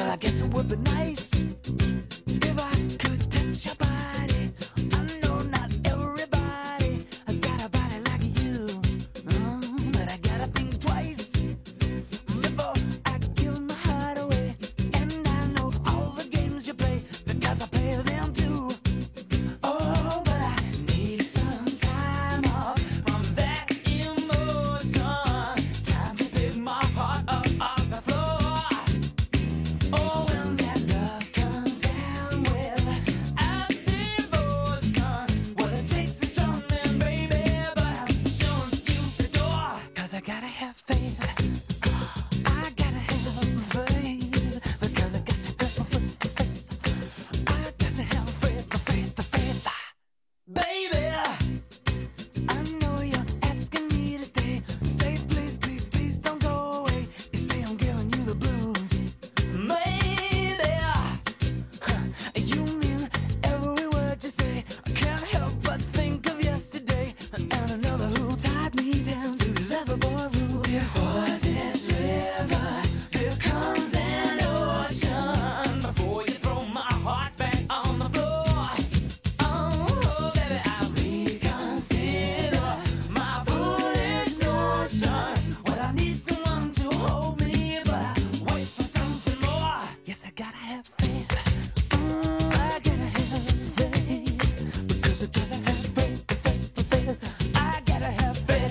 Well, I guess it would be nice if I could touch your body. I know not everybody has got a body like you, but I gotta think twice before I give my heart away. And I know all the games you play because I play them too. Oh, but I need some time off from that emotion. Time to pick my heart up off the floor. Oh, when that love comes down without devotion, well, it takes a strong man, baby, but I'm showing you the door. 'Cause I gotta have faith. I gotta have faith. Because I got to have faith. I got to have faith. Baby, I know you're asking me to stay. Say please, please, please don't go away. You say I'm giving you the blues. Maybe you mean every word you say. I can't help but think of yesterday and another who tied me down to lovable rules. Before this river, there comes an ocean. Before you throw my heart back on the floor. Oh, baby, I reconsider my foolish notion. Well, I need someone to hold me, but I wait for something more. Yes, I gotta have faith. I gotta have faith. Because I gotta have faith. I gotta have faith.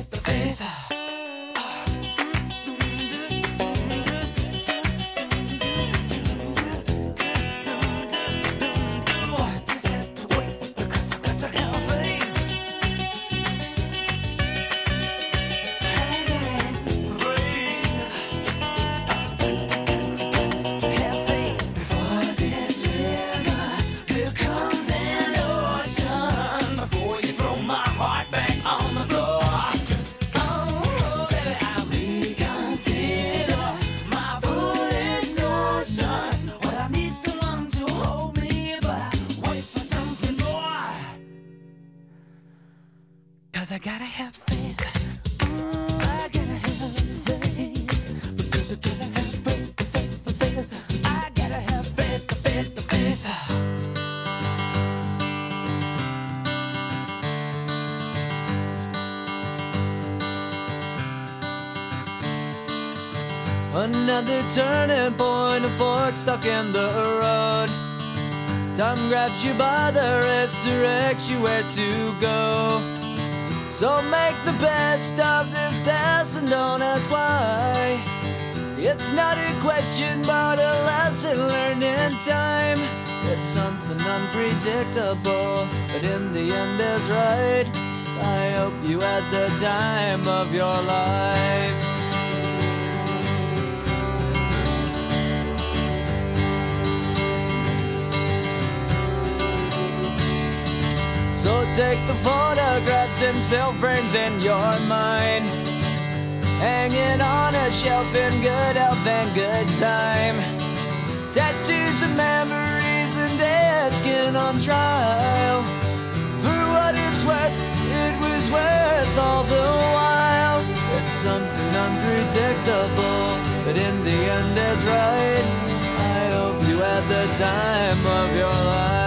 Just have to wait because I got to have faith. To have faith. Before this river, there comes an ocean. Before you throw my heart back on the floor. Oh, baby, I reconsider my foolish notion. Well, I need someone to hold me, but I wait for something more. 'Cause I gotta have faith. I gotta have faith. Because I gotta have faith. I gotta have faith. Another turning point, a fork stuck in the road. Time grabs you by the wrist, directs you where to go. So make the best of this test and don't ask why. It's not a question but a lesson learned in time. It's something unpredictable, but in the end is right. I hope you had the time of your life. So take the photographs and still frames in your mind, hanging on a shelf in good health and good time. Tattoos of memories and dead skin on trial. For what it's worth, it was worth all the while. It's something unpredictable, but in the end is right. I hope you had the time of your life.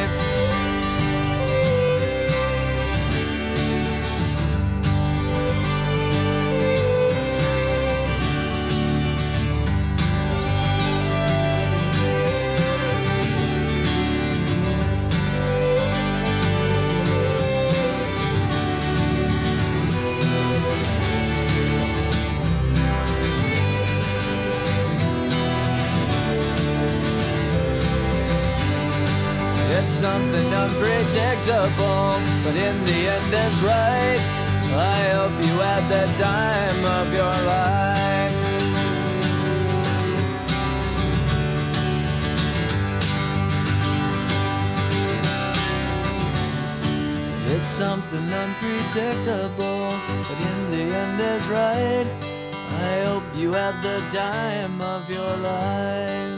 It's something unpredictable, but in the end it's right. I hope you had the time of your life. It's something unpredictable, but in the end is right. I hope you had the time of your life.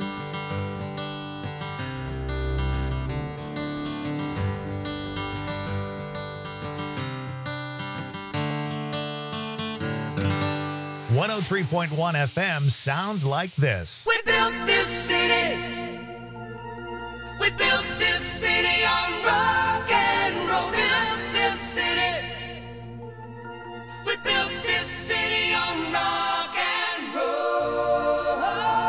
103.1 FM sounds like this. We built this city. We built this city on rock and roll. Built this city. We built this city on rock and roll.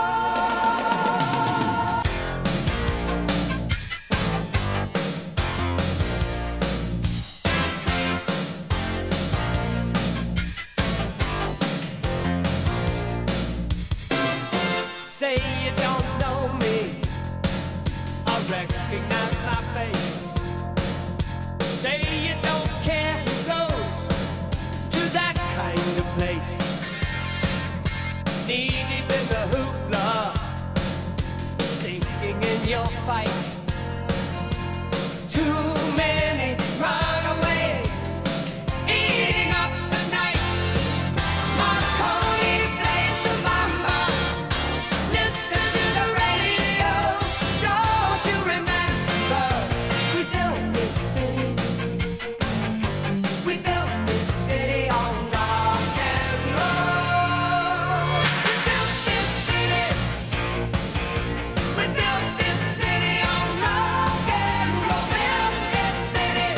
Say you don't know me, I recognize my face. Say you don't care who goes to that kind of place. Knee deep in the hoopla, sinking in your fight. Too many runaways, eating up the night. Marconi plays the mama. Listen to the radio. Don't you remember? We built this city. We built this city on rock and roll. We built this city. We built this city on rock and roll. Built this city.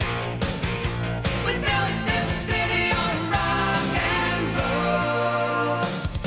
We built this city on rock and roll.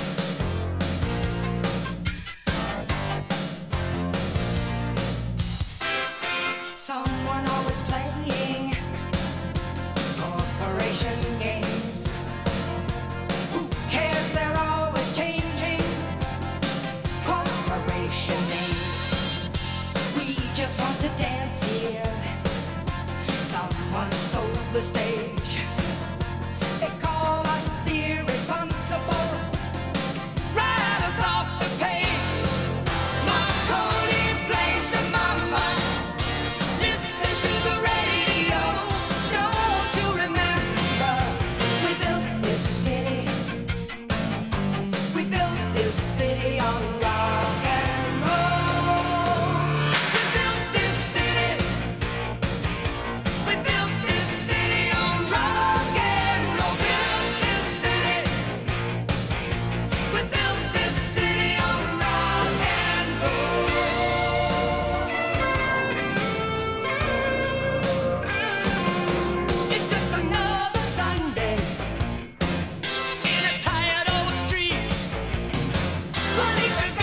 Someone always playing corporation games. Who cares? They're always changing corporation names. We just want to dance here. Someone stole the stage. They call us irresponsible. Write us off the page. Marconi plays the mama. Listen to the radio. Don't you remember? We built this city. We built this city on rock and roll. We built this city. We built this city on rock and roll. Built this city. We built this city on rock and roll. It's just another Sunday in a tired old street. Police are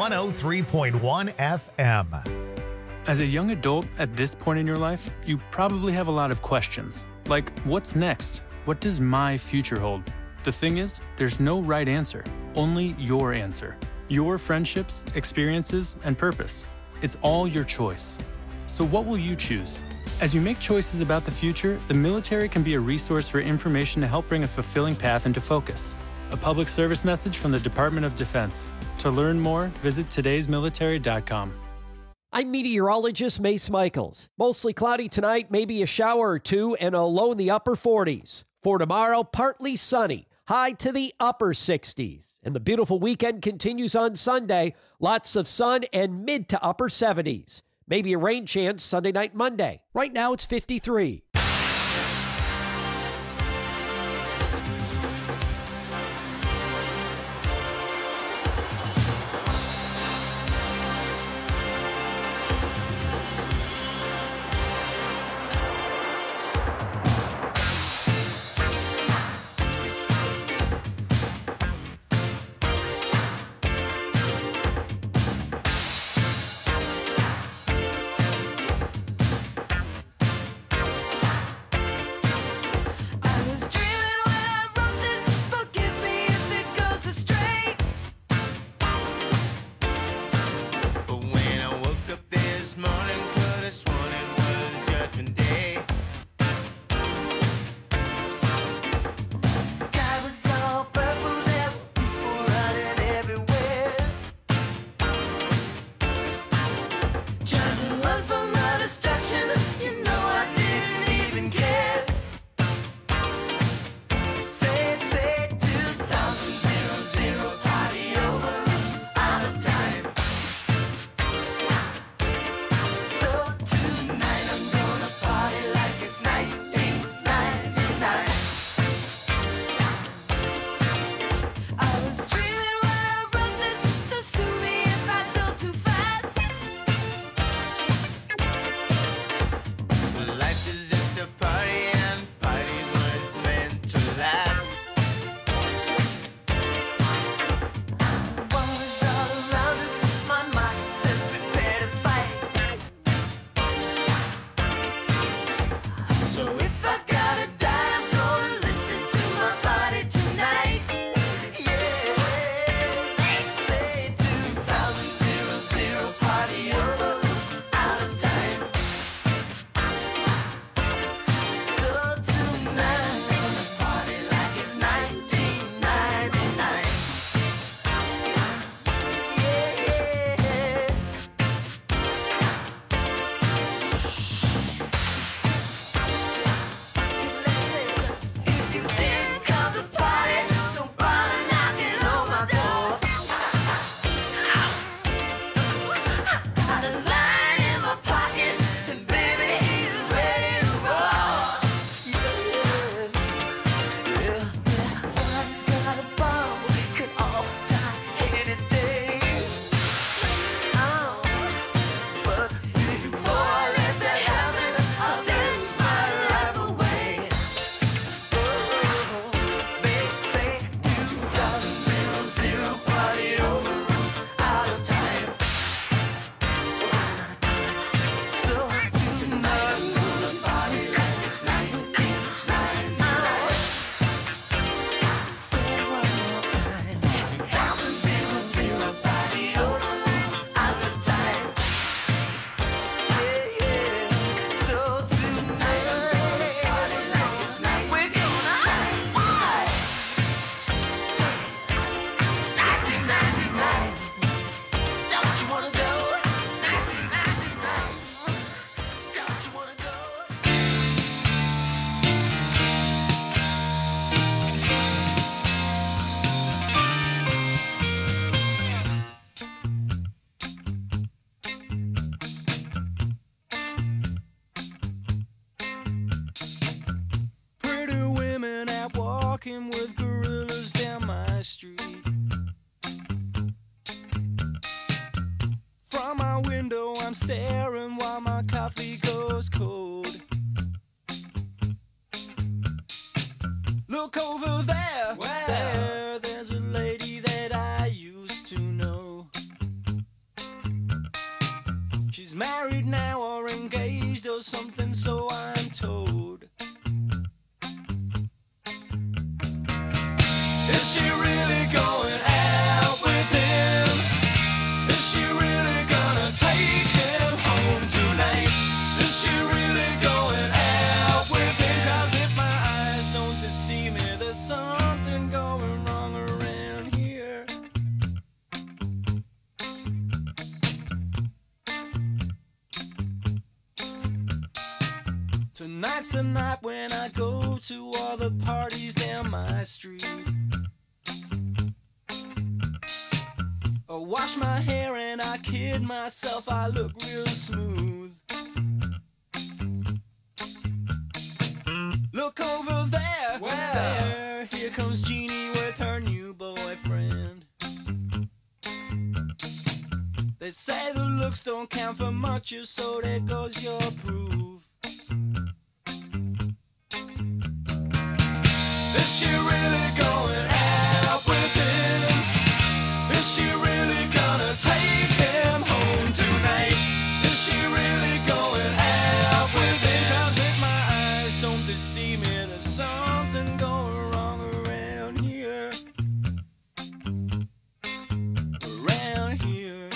103.1 FM. As a young adult at this point in your life, you probably have a lot of questions. Like, what's next? What does my future hold? The thing is, there's no right answer, only your answer. Your friendships, experiences, and purpose. It's all your choice. So what will you choose? As you make choices about the future, the military can be a resource for information to help bring a fulfilling path into focus. A public service message from the Department of Defense. To learn more, visit todaysmilitary.com. I'm meteorologist Mace Michaels. Mostly cloudy tonight, maybe a shower or two, and a low in the upper 40s. For tomorrow, partly sunny, high to the upper 60s. And the beautiful weekend continues on Sunday. Lots of sun and mid to upper 70s. Maybe a rain chance Sunday night, Monday. Right now, it's 53. walking with gorillas down my street. From my window I'm staring while my coffee goes cold. Look over there, there's a lady that I used to know. married now or engaged or something, so I'm told. Is she really going out with him? Is she really gonna take him home tonight? Is she really going out with him? 'Cause if my eyes don't deceive me, there's something going wrong around here. Tonight's the night when I go to all the parties down my street. I wash my hair and I kid myself, I look real smooth. Look over there, there, here comes Jeannie with her new boyfriend. They say the looks don't count for much, so there goes your proof. Is she really going out with him? Is she really gonna take him home tonight? Is she really going out with him? 'Cause if my eyes don't deceive me, there's something going wrong around here. Around here.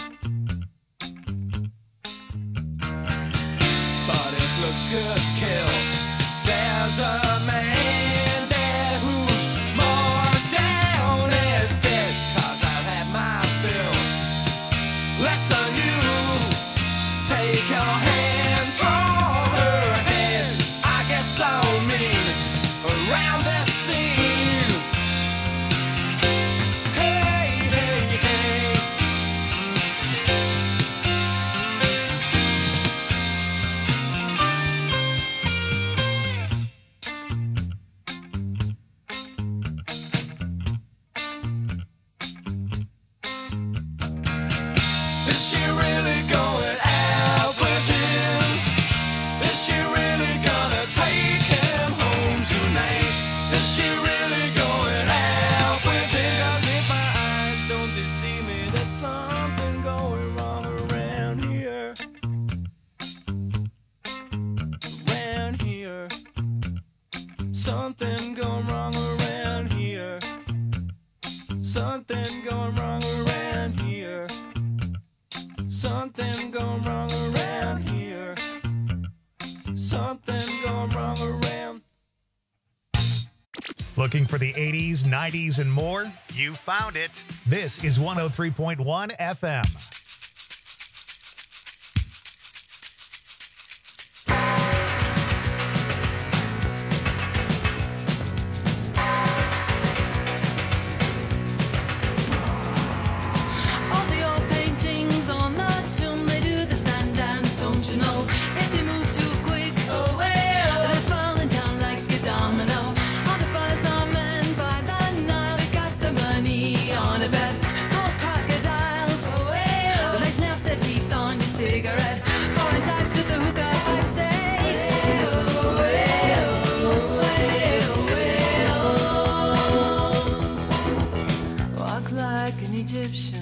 But if looks could kill, there's a man there who's more down as dead. 'Cause I've had my fill. Less than you. Take your hands from her head. I get so mean around this scene. Hey, hey, hey. Is she really going out with him? Is she really gonna take him home tonight? Is she really going out with him? 'Cause if my eyes don't deceive me, there's something going wrong around here. Around here. Something going wrong around here. Something going wrong around here. Something going wrong around here. Something going wrong around. Looking for the 80s, 90s, and more? You found it. This is 103.1 FM. All the old paintings on the tomb, they do the sand dance, don't you know? If you move too quick, oh well, they're falling down like a domino. All the buzz on men by the Nile, they got the money on a bet. Gold crocodiles, oh well, they snap their teeth on your cigarette. Foreign types with the hookah pipe say, oh well, walk like an Egyptian.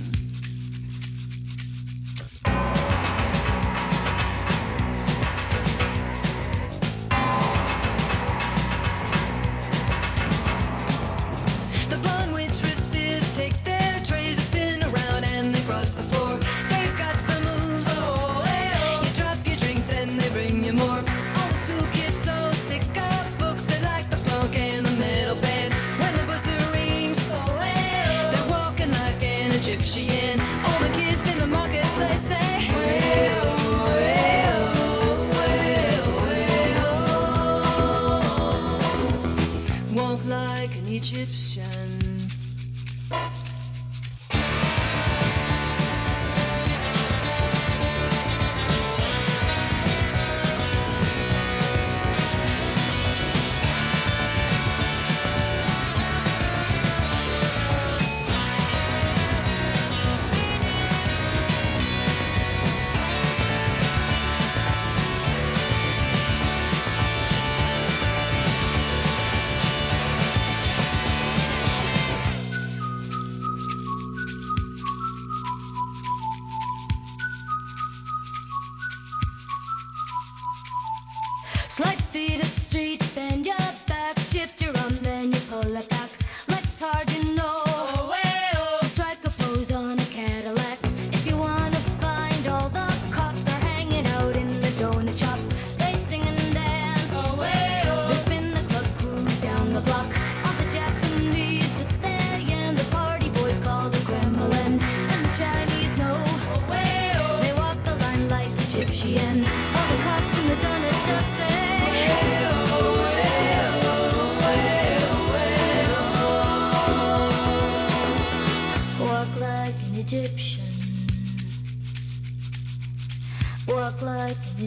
The blonde waitresses take their trays, spin around and they cross the floor. They've got the moves, oh well. You drop your drink, then they bring you more. All the school kids so sick of books, they like the funk and the metal band. When the buzzer rings, oh well, they're walking like an Egyptian. All the kids in the marketplace say, well, well, well, well. Walk like an Egyptian.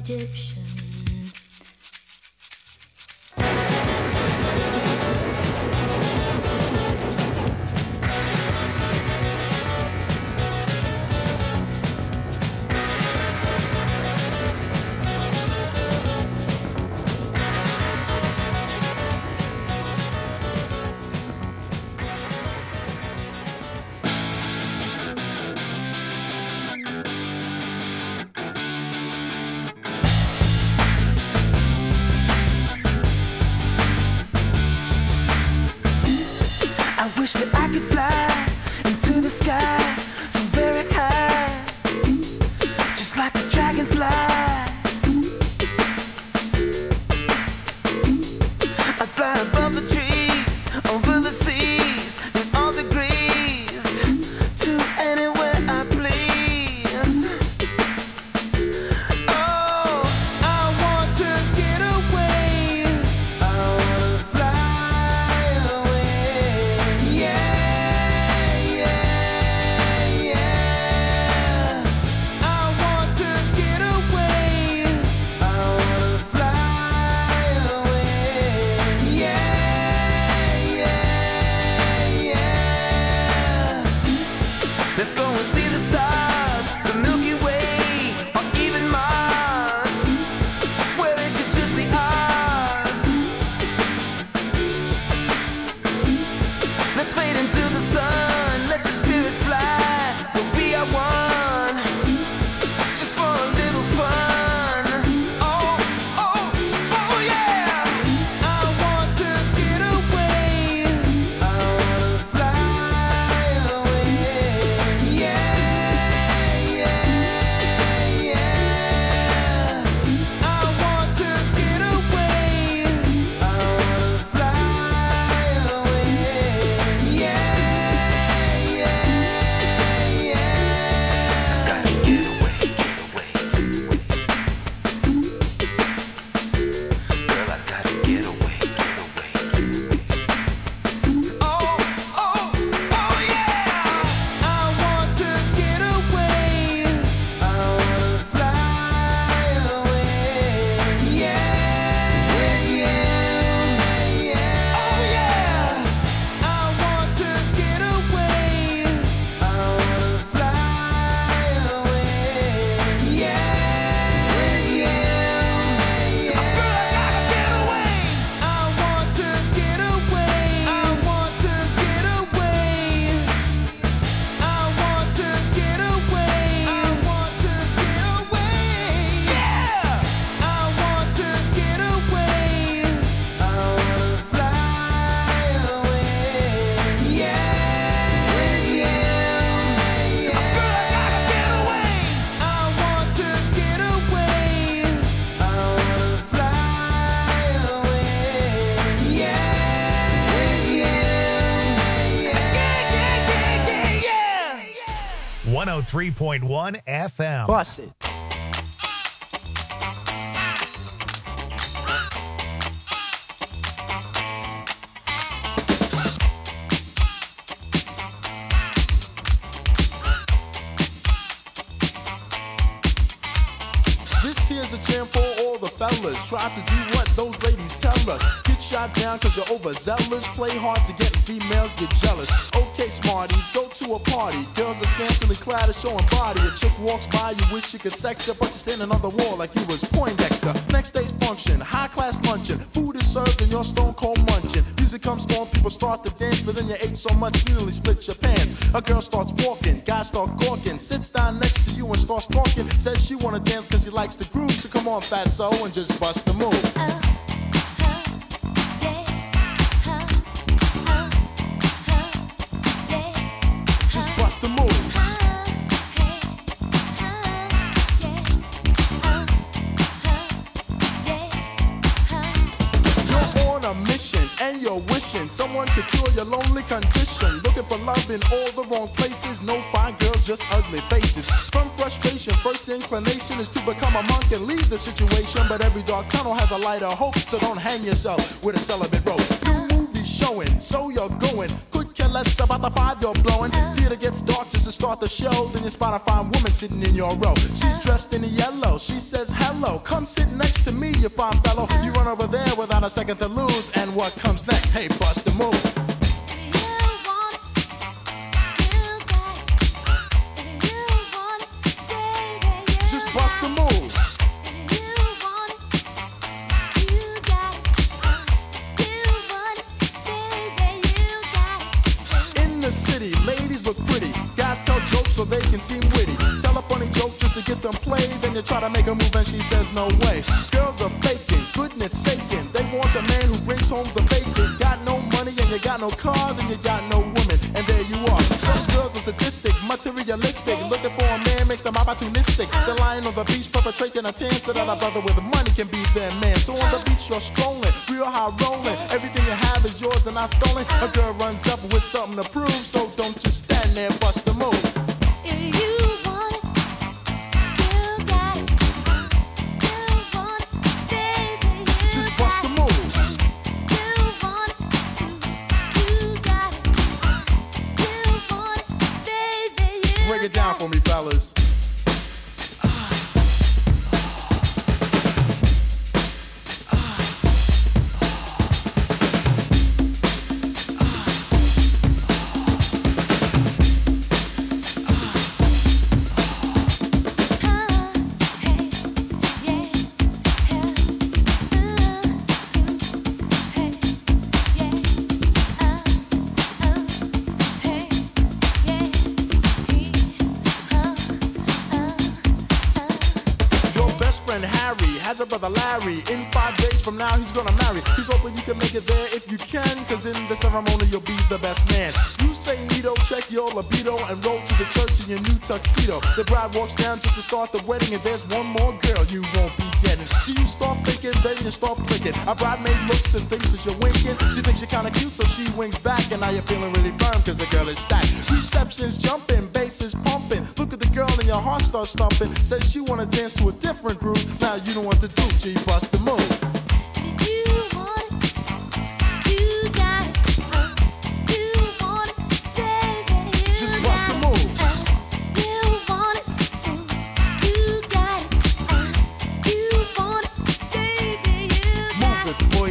Egyptian. I wish that I could fly into the sky so very high, just like a dragonfly. I'd fly above the trees, over the seas, in all degrees, to anywhere I please. Oh, I want to get away. I want to fly away. Yeah, yeah, yeah. I want to get away. I want to fly away. Yeah, yeah, yeah. Let's go and see the stars, the Milky Way, or even Mars, where it could just be ours. Let's fade into the sun, let your spirit fly, we'll be our one, just for a little fun. Oh, oh, oh yeah. I want to get away. I want to fly away. Yeah, yeah, yeah. I want to get away. I want to fly away. Yeah, yeah, yeah. Gotta get away, Girl, I gotta get away, Oh, oh, oh yeah. I want to get away. I wanna fly away. Yeah, yeah, yeah. Oh yeah. I want to get away. I wanna fly away. Yeah, yeah, yeah. Girl, I gotta get away. I want to get away. I want to get away. I want to get away. I want to get away. Yeah. I want to get away. I wanna fly away. Yeah, yeah, yeah. Girl, I gotta get away. I want to get away. I wanna fly away. Yeah, yeah, yeah. 103.1 FM. Bust it. This here's a jam for all the fellas. Try to do what those ladies tell us. Get shot down cause you're overzealous. Play hard to get and females get jealous. Okay, smarty, go to a party. Girls are scantily clad and showing body. A chick walks by, you wish you could sex her, but you're standing on the wall like you was Poindexter. Next day's function, high class luncheon. Food is served and you're stone cold munching. Music comes on, people start to dance, but then you ate so much you nearly split your pants. A girl starts walking, guys start gawking, sits down next to you and starts talking. Says she wanna dance cause she likes the groove, so come on fatso and just bust the move. Just bust the move. You're on a mission and you're wishing someone could cure your lonely condition. Looking for love in all the wrong places. No fine girls, just ugly faces. From frustration, first inclination is to become a monk and leave the situation. But every dark tunnel has a light of hope, so don't hang yourself with a celibate rope. New movie showing, so you're going. Could care less about the five you're blowing. Theater gets dark just to start the show. Then you spot a fine woman sitting in your row. She's dressed in yellow. She says, hello, come sit next to me, you fine fellow. You run over there without a second to lose. And what comes next? Hey, bust the move. Just bust the move. In the city, ladies look pretty. Guys tell jokes so they can seem witty. Tell a funny joke just to get some play. Then you try to make a move and she says no way. Girls are faking, goodness saking. They want a man who brings home the bacon. Got no money and you got no car, then you got no woman. And there you are. Some girls are sadistic, materialistic. Looking for a man makes them opportunistic. They're lying on the beach perpetrating a tan so that a brother with money can be their man. So on the beach you're strolling, real high rolling. Everything you have is yours and not stolen. A girl runs up with something to prove. So don't just stand there, bust the move. Just bust the move. Break it down for me, fellas. Has a brother Larry. In 5 days from now he's gonna marry. He's hoping you can make it there if you can, cause in the ceremony you'll be the best man. You say neato, check your libido, and roll to the church in your new tuxedo. The bride walks down just to start the wedding, and there's one more girl you won't be getting. So you start thinking, then you start blinking. A bridemaid looks and thinks that you're winking. She thinks you're kinda cute, so she winks back, and now you're feeling really firm cause the girl is stacked. Reception's jumping, bass is pumping. Look at the girl and your heart starts thumping. Says she wanna dance to a different groove. Now you don't want to do, G, bust the move. Just bust the move. Move it, boy.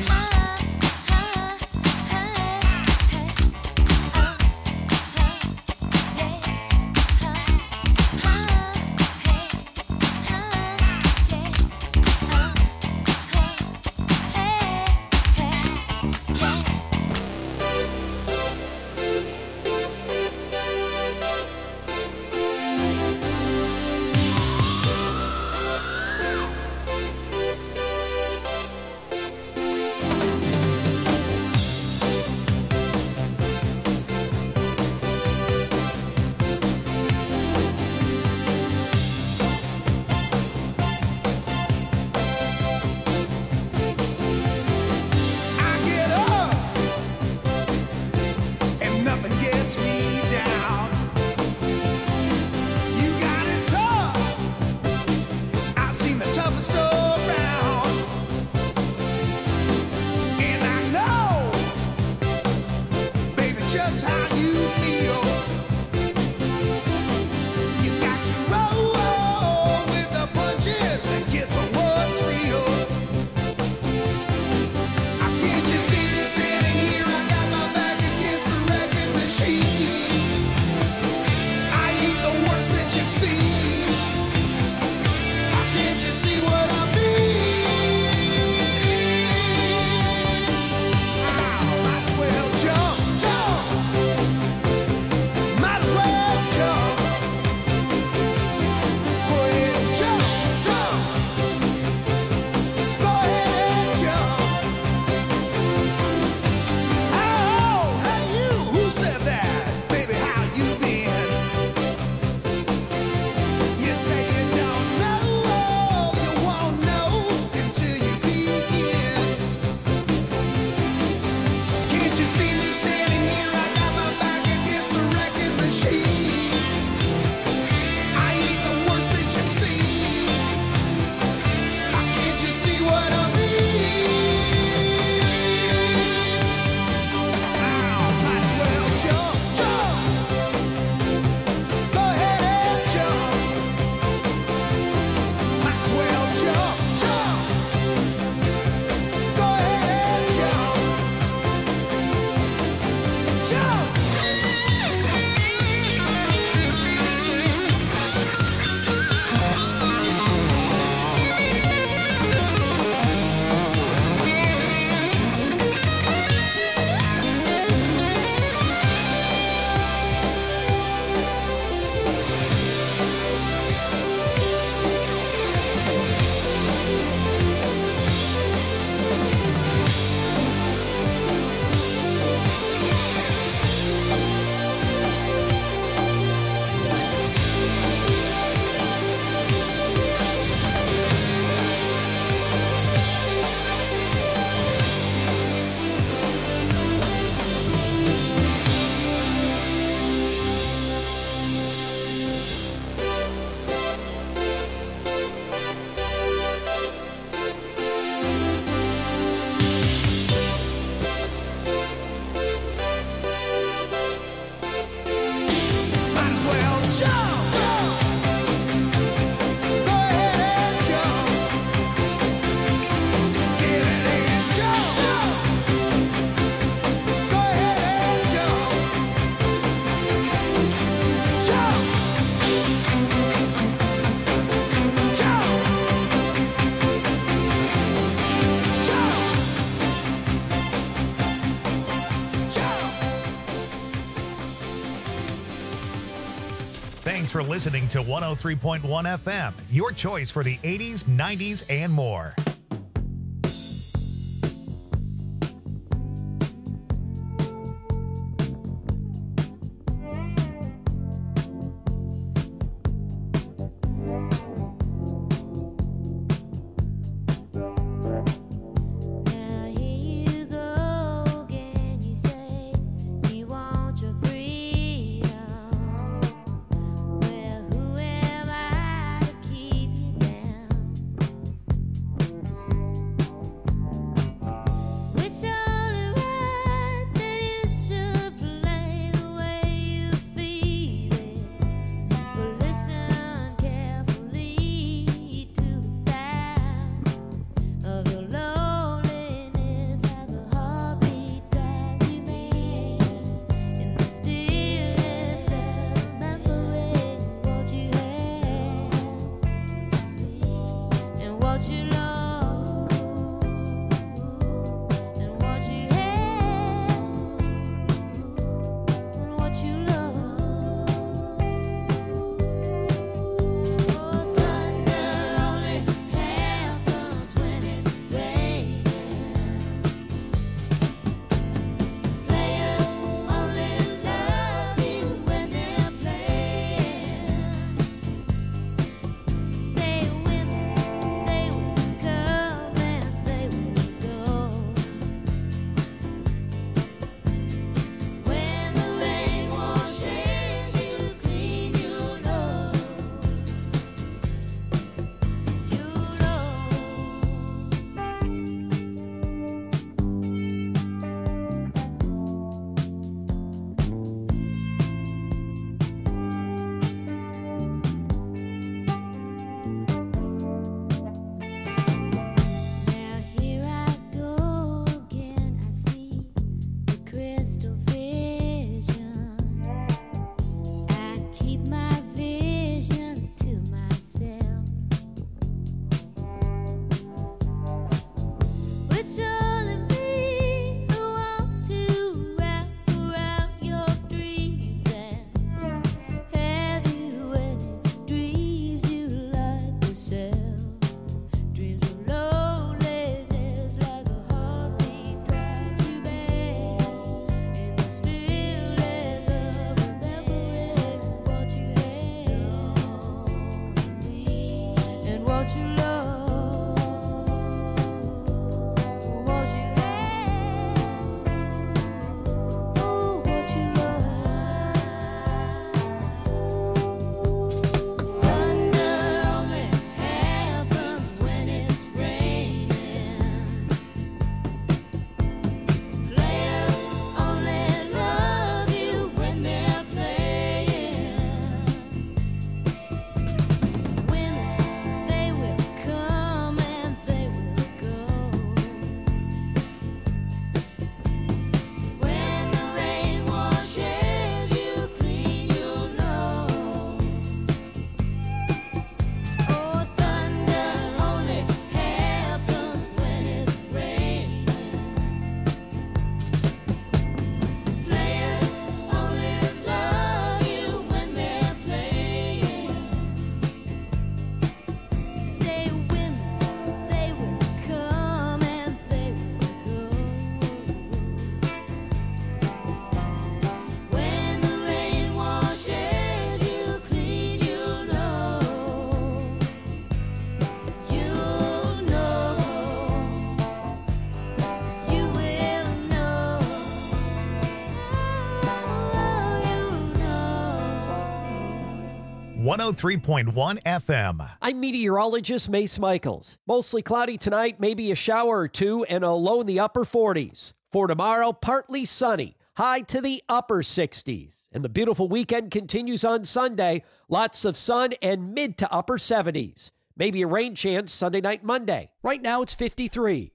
Jump! Thanks for listening to 103.1 FM, your choice for the 80s, 90s, and more. Well, who am I to keep you down? 103.1 FM. I'm meteorologist Mace Michaels. Mostly cloudy tonight, maybe a shower or two, and a low in the upper 40s. For tomorrow, partly sunny, high to the upper 60s. And the beautiful weekend continues on Sunday. Lots of sun and mid to upper 70s. Maybe a rain chance Sunday night, Monday. Right now, it's 53.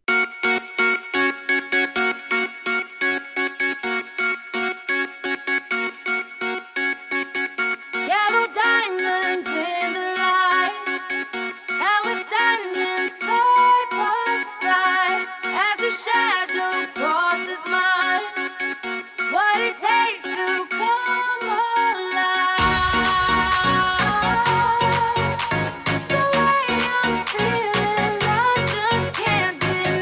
Yellow diamonds in the light, and we're standing side by side as the shadow crosses mine. What it takes to come alive. It's the way I'm feeling, I just can't deny.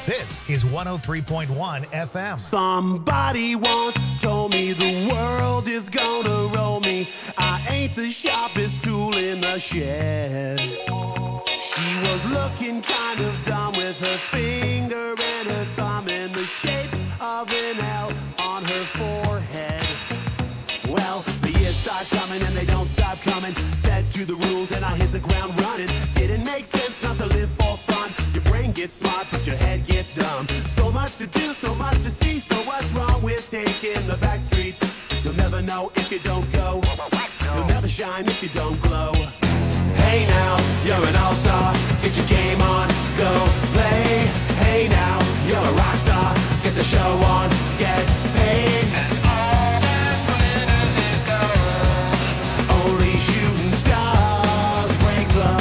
This is 103.1 FM. Somebody once told me the world is gonna roll me. I ain't the sharpest tool in the shed. She was looking kind of dumb with her finger and her thumb in the shape of an L on her forehead. Well, the years start coming and they don't stop coming. Fed to the rules and I hit the ground running. Didn't make sense not to live for fun. Your brain gets smart but your head gets dumb. So much to do, so much to see. So what's wrong with taking the back streets? You'll never know if you don't go. You'll never shine if you don't glow. Hey now, you're an all-star. Get your game on, go play. Hey now, you're a rock star. Get the show on, get paid. Only shooting stars break the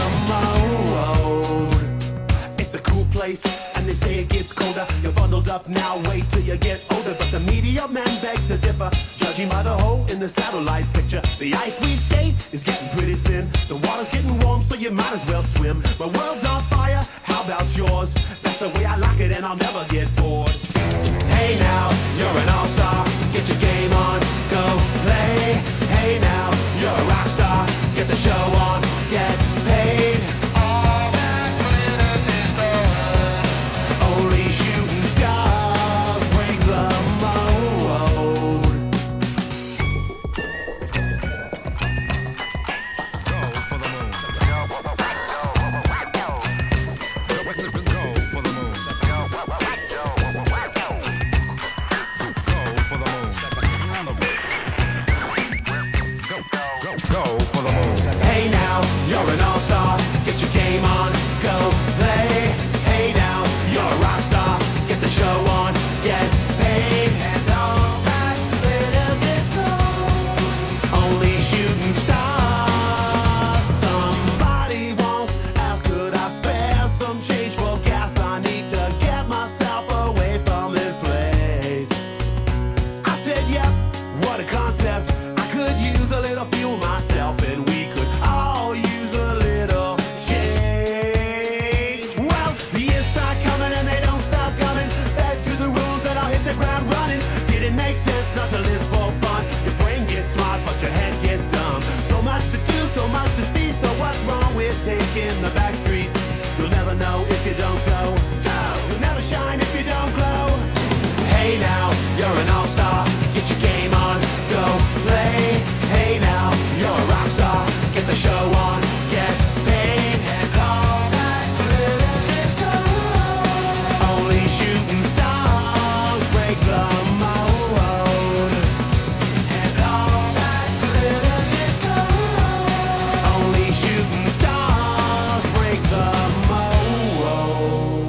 mold. It's a cool place, and they say it gets colder. You're bundled up now, wait till you get older. But the media men beg to differ, judging by the hole in the satellite picture. The ice we skate is getting pretty thin. The water's getting warm, so you might as well swim. My world's on fire, how about yours? That's the way I like it, and I'll never get bored. Hey now, you're an all-star. Get your game on, go play. Hey now, you're a rock star. Get the show on, get paid. All that glitters is gold. Only shooting stars break the mold. Go for the moon. Go for the moon. Go for the moon. Hey now, you're an all-star. Get your game on, go play. Hey now, you're a rock star. Get the show on, get paid. And all that glitters is gold. Only shooting stars. Somebody once asked, could I spare some change for gas? I need to get myself away from this place. I said, yep, what a concept. I could use a little fuel myself, and we could all use a little change. Well, the years start coming and they don't stop coming. Back to the rules that I'll hit the ground running. Didn't make sense not to live for fun. Your brain gets smart, but your head gets dumb. So much to do, so much to see. So what's wrong with taking the back streets? You'll never know if you don't go. You'll never shine if you don't glow. Hey now, you're an all-star. Get your game on, go play. Hey now, you're a rock star. Get the show on, get paid. And all that glitters is gold. Only shooting stars break the mold. And all that glitters is gold. Only shooting stars break the mold.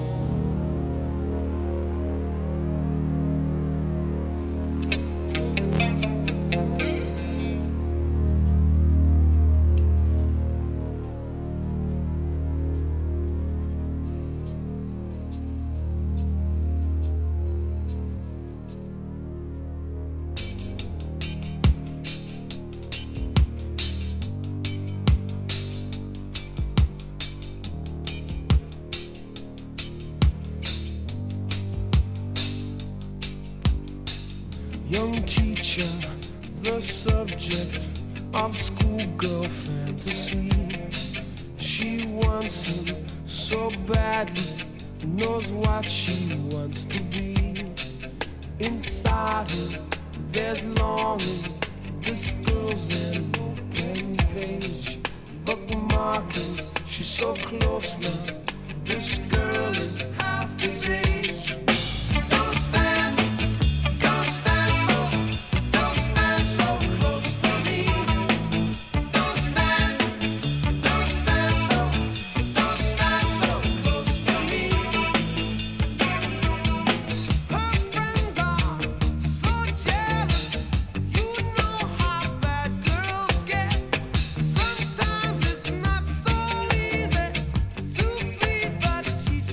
Young teacher, the subject of schoolgirl fantasy. She wants him so badly, knows what she wants to be. Inside her, there's longing. This girl's an open page, bookmarking. She's so close now. This girl is half his age. Don't stand so close to me. Don't stand so close to me. Her friends are so jealous. You know how bad girls get. Sometimes it's not so easy to be the teacher.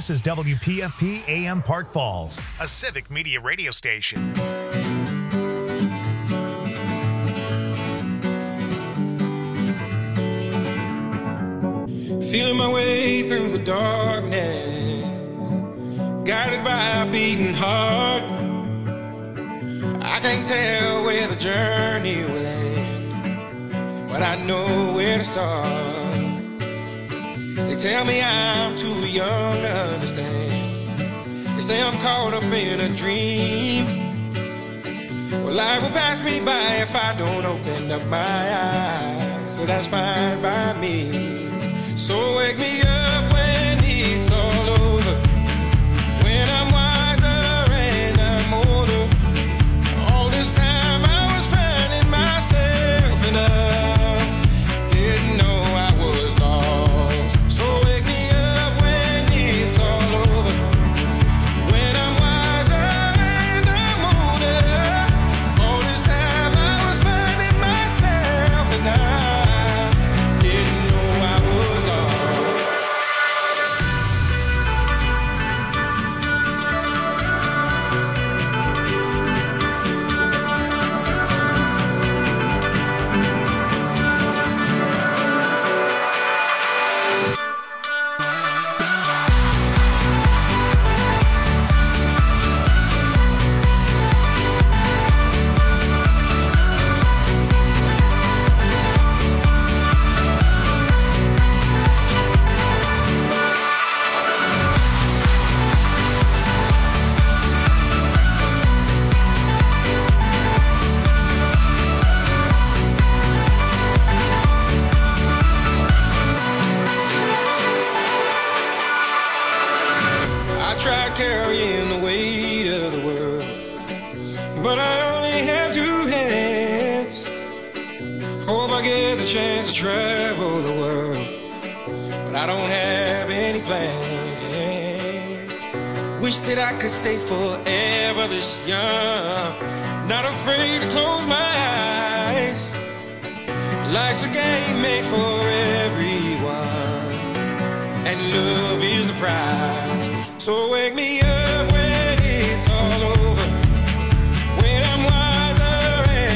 This is WPFP AM Park Falls, a civic media radio station. Feeling my way through the darkness, guided by a beating heart. I can't tell where the journey will end, but I know where to start. They tell me I'm too young to understand. They say I'm caught up in a dream. Well, life will pass me by if I don't open up my eyes, so that's fine by me. So wake me up when it's all over, when I'm wiser and I'm older. All this time I was finding myself and I didn't know I was lost. So wake me up when it's all over, when I'm wiser and I'm older. All this time I was finding myself and I didn't know I was lost. I tried carrying the weight of the world, but I only have two hands. Hope I get the chance to travel the world, but I don't have any plans. Wish that I could stay forever this young, not afraid to close my eyes. Life's a game made for everyone, and love is the prize. So wake me up